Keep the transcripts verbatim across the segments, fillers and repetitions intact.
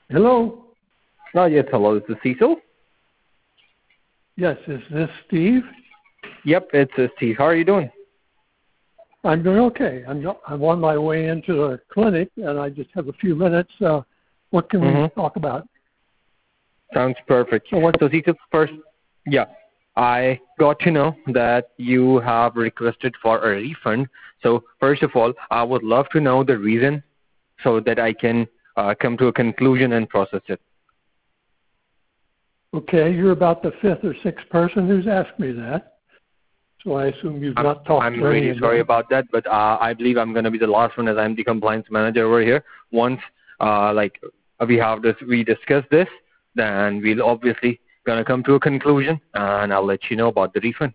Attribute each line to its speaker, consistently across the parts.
Speaker 1: Hello?
Speaker 2: Oh, yes, hello. This is Cecil.
Speaker 1: Yes, is this Steve?
Speaker 2: Yep, it's uh, Steve. How are you doing?
Speaker 1: I'm doing okay. I'm, I'm on my way into the clinic, and I just have a few minutes. Uh, what can
Speaker 2: Mm-hmm.
Speaker 1: we talk about?
Speaker 2: Sounds perfect.
Speaker 1: So, what,
Speaker 2: So, Cecil, first, yeah, I got to know that you have requested for a refund. So, first of all, I would love to know the reason so that I can uh, come to a conclusion and process it.
Speaker 1: okay, you're about the fifth or sixth person who's asked me that. So I assume you've
Speaker 2: I'm,
Speaker 1: not talked
Speaker 2: I'm
Speaker 1: to any
Speaker 2: really
Speaker 1: of
Speaker 2: sorry
Speaker 1: them.
Speaker 2: about that, but uh, I believe I'm going to be the last one as I'm the compliance manager over here. Once, uh, like, we have this, we discuss this, then we'll obviously going to come to a conclusion, and I'll let you know about the refund.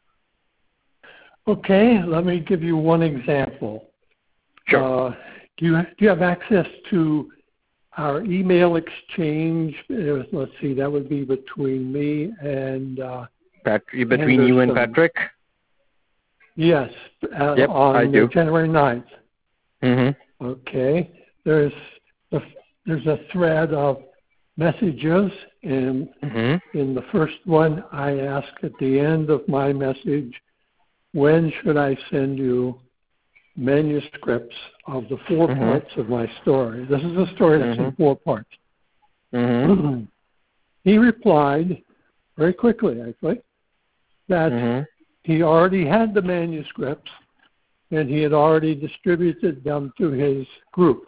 Speaker 1: Okay, let me give you one example.
Speaker 2: Sure.
Speaker 1: Uh, do you do you have access to our email exchange? Uh, Let's see, that would be between me and uh,
Speaker 2: Patrick, between you and
Speaker 1: Anderson.
Speaker 2: Patrick?
Speaker 1: Yes, uh,
Speaker 2: Yep, I
Speaker 1: on uh,
Speaker 2: do.
Speaker 1: January ninth.
Speaker 2: Mm-hmm.
Speaker 1: Okay, there's a, there's a thread of messages, and
Speaker 2: Mm-hmm.
Speaker 1: in the first one, I ask at the end of my message, when should I send you manuscripts of the four
Speaker 2: Mm-hmm.
Speaker 1: parts of my story? This is a story that's
Speaker 2: Mm-hmm.
Speaker 1: in four parts.
Speaker 2: Mm-hmm.
Speaker 1: He replied very quickly, actually, that
Speaker 2: Mm-hmm.
Speaker 1: he already had the manuscripts and he had already distributed them to his group.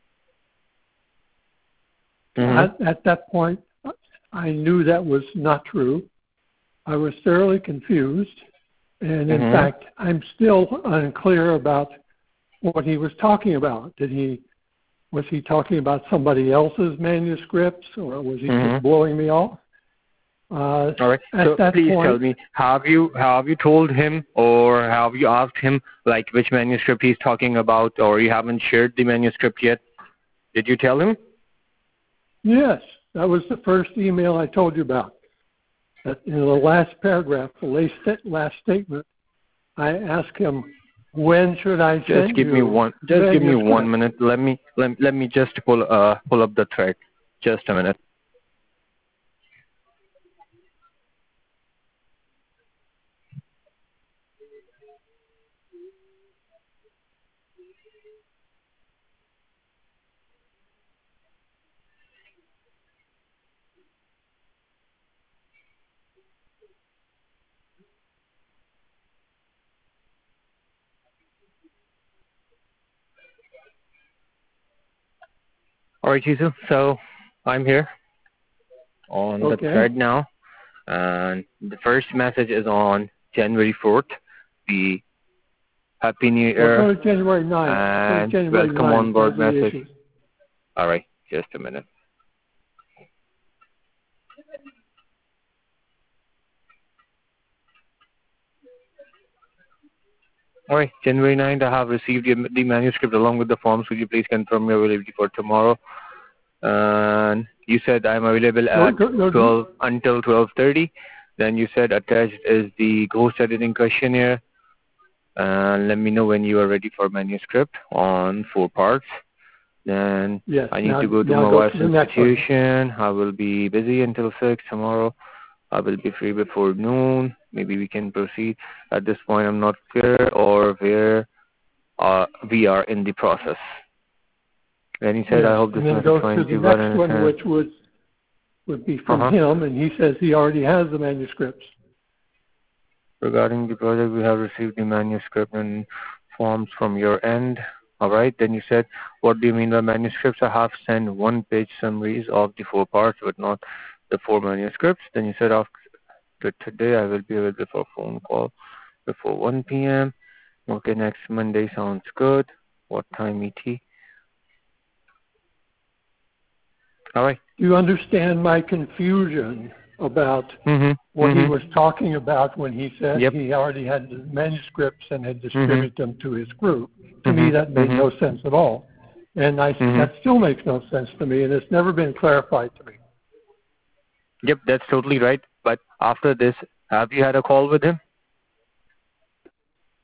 Speaker 2: Mm-hmm.
Speaker 1: At, at that point, I knew that was not true. I was thoroughly confused, and in
Speaker 2: Mm-hmm.
Speaker 1: fact, I'm still unclear about what he was talking about. Did he was he talking about somebody else's manuscripts, or was he
Speaker 2: Mm-hmm.
Speaker 1: just blowing me off? Uh,
Speaker 2: All right.
Speaker 1: at
Speaker 2: So
Speaker 1: that
Speaker 2: please
Speaker 1: point,
Speaker 2: tell me, have you have you told him or have you asked him like which manuscript he's talking about, or you haven't shared the manuscript yet? Did you tell him?
Speaker 1: yes, that was the first email I told you about. That in the last paragraph, the last, last statement, I asked him, when should I
Speaker 2: Just
Speaker 1: send
Speaker 2: give me
Speaker 1: you
Speaker 2: one.
Speaker 1: the
Speaker 2: Just give me one
Speaker 1: manuscript?
Speaker 2: minute. Let me let, let me just pull uh pull up the thread. Just a minute. All right, Jesus. So I'm here on the
Speaker 1: Okay.
Speaker 2: thread now, and the first message is on January fourth. The Happy New
Speaker 1: Well, go
Speaker 2: Year
Speaker 1: to January ninth. Go to
Speaker 2: and
Speaker 1: January
Speaker 2: welcome
Speaker 1: ninth.
Speaker 2: on
Speaker 1: There's
Speaker 2: board
Speaker 1: the
Speaker 2: message.
Speaker 1: issue.
Speaker 2: All right, just a minute. All right, January ninth, I have received the, the manuscript along with the forms. Would you please confirm your availability for tomorrow? And you said I'm available
Speaker 1: Go,
Speaker 2: at
Speaker 1: go, go,
Speaker 2: twelve until twelve thirty. Then you said attached is the ghost editing questionnaire. And let me know when you are ready for manuscript on four parts. Then
Speaker 1: yes.
Speaker 2: I need
Speaker 1: Now,
Speaker 2: to go to
Speaker 1: now
Speaker 2: my
Speaker 1: go
Speaker 2: wife's
Speaker 1: to the next one.
Speaker 2: institution. I will be busy until six tomorrow. I will be free before noon. Maybe we can proceed. At this point, I'm not clear or where uh, we are in the process. Then he said,
Speaker 1: Yes.
Speaker 2: I hope this
Speaker 1: And then
Speaker 2: message
Speaker 1: go to
Speaker 2: finds
Speaker 1: the
Speaker 2: you well
Speaker 1: next
Speaker 2: and
Speaker 1: one,
Speaker 2: understand.
Speaker 1: which would would be from
Speaker 2: Uh-huh.
Speaker 1: him, and he says he already has the manuscripts.
Speaker 2: Regarding the project, we have received the manuscript and forms from your end. All right. Then you said, what do you mean by manuscripts? I have sent one-page summaries of the four parts, but not the four manuscripts. Then you said, after today, I will be available for a phone call before one p m Okay, next Monday sounds good. What time E T? All right.
Speaker 1: Do you understand my confusion about
Speaker 2: Mm-hmm.
Speaker 1: what he
Speaker 2: Mm-hmm.
Speaker 1: was talking about when he said
Speaker 2: Yep.
Speaker 1: he already had the manuscripts and had
Speaker 2: Mm-hmm.
Speaker 1: distributed them to his group? To me, that
Speaker 2: Mm-hmm.
Speaker 1: made no
Speaker 2: Mm-hmm.
Speaker 1: sense at all. And I,
Speaker 2: Mm-hmm.
Speaker 1: that still makes no sense to me, and it's never been clarified to me.
Speaker 2: Yep, that's totally right. But after this, have you had a call with him?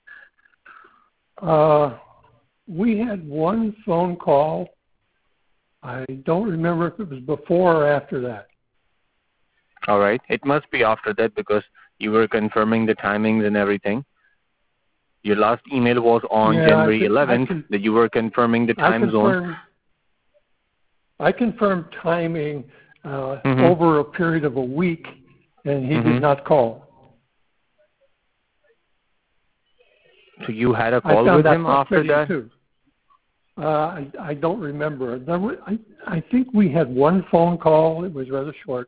Speaker 1: Uh, we had one phone call I don't remember if it was before or after that.
Speaker 2: All right. It must be after that because you were confirming the timings and everything. Your last email was on
Speaker 1: yeah,
Speaker 2: January
Speaker 1: can,
Speaker 2: eleventh
Speaker 1: can,
Speaker 2: that you were confirming the time
Speaker 1: I
Speaker 2: zone.
Speaker 1: I confirmed timing uh,
Speaker 2: Mm-hmm.
Speaker 1: over a period of a week, and he
Speaker 2: mm-hmm.
Speaker 1: did not call.
Speaker 2: So you had a call
Speaker 1: I found
Speaker 2: with
Speaker 1: that
Speaker 2: him after that?
Speaker 1: Too. Uh, I, I don't remember. There were, I, I think we had one phone call. It was rather short.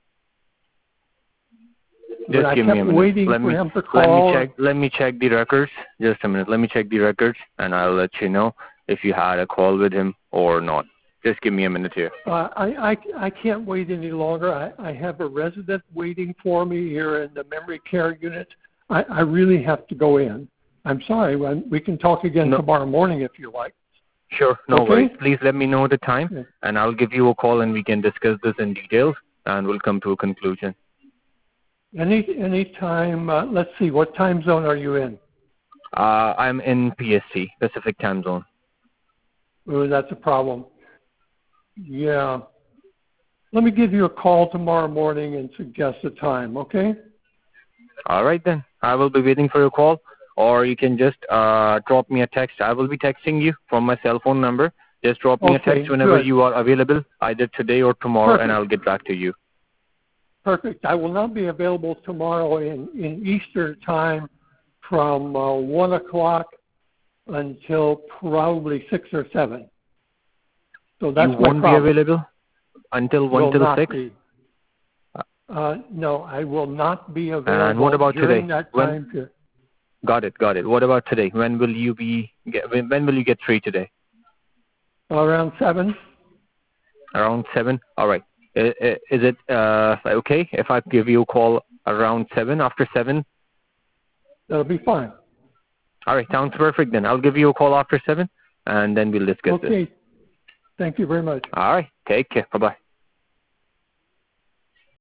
Speaker 2: Just
Speaker 1: but
Speaker 2: give
Speaker 1: I
Speaker 2: me a
Speaker 1: kept
Speaker 2: minute.
Speaker 1: waiting
Speaker 2: Let
Speaker 1: for
Speaker 2: me
Speaker 1: him to
Speaker 2: let me
Speaker 1: call.
Speaker 2: check. Let me check the records. Just a minute. Let me check the records, and I'll let you know if you had a call with him or not. Just give me a minute here.
Speaker 1: Uh, I, I I can't wait any longer. I, I have a resident waiting for me here in the memory care unit. I, I really have to go in. I'm sorry. We can talk again
Speaker 2: no.
Speaker 1: tomorrow morning if you like.
Speaker 2: Sure. No
Speaker 1: okay?
Speaker 2: worries. Please let me know the time,
Speaker 1: Yeah.
Speaker 2: and I'll give you a call, and we can discuss this in details, and we'll come to a conclusion.
Speaker 1: Any any time. Uh, let's see. What time zone are you in?
Speaker 2: Uh, I'm in P S T, Pacific Time Zone.
Speaker 1: Oh, that's a problem. Yeah. Let me give you a call tomorrow morning and suggest a time, okay?
Speaker 2: All right, then. I will be waiting for your call, or you can just uh, drop me a text. I will be texting you from my cell phone number. Just drop me
Speaker 1: okay,
Speaker 2: a text whenever
Speaker 1: good.
Speaker 2: you are available, either today or tomorrow,
Speaker 1: Perfect.
Speaker 2: and I'll get back to you.
Speaker 1: Perfect. I will not be available tomorrow in, in Eastern time from uh, one o'clock until probably six or seven. So that's
Speaker 2: you
Speaker 1: my
Speaker 2: won't
Speaker 1: problem.
Speaker 2: be available until one
Speaker 1: will
Speaker 2: till
Speaker 1: not
Speaker 2: six?
Speaker 1: Be. Uh, no, I will not be available
Speaker 2: And what about
Speaker 1: during
Speaker 2: today?
Speaker 1: that
Speaker 2: When,
Speaker 1: time period.
Speaker 2: got it, got it. What about today? When will you be? Get, when, when will you get free today?
Speaker 1: Around seven.
Speaker 2: Around seven. All right. Is, is it uh, okay if I give you a call around seven? After seven?
Speaker 1: That'll be fine.
Speaker 2: All right. Sounds perfect. Then I'll give you a call after seven, and then we'll discuss
Speaker 1: okay.
Speaker 2: this.
Speaker 1: Thank you very much.
Speaker 2: All right. Take care. Bye bye.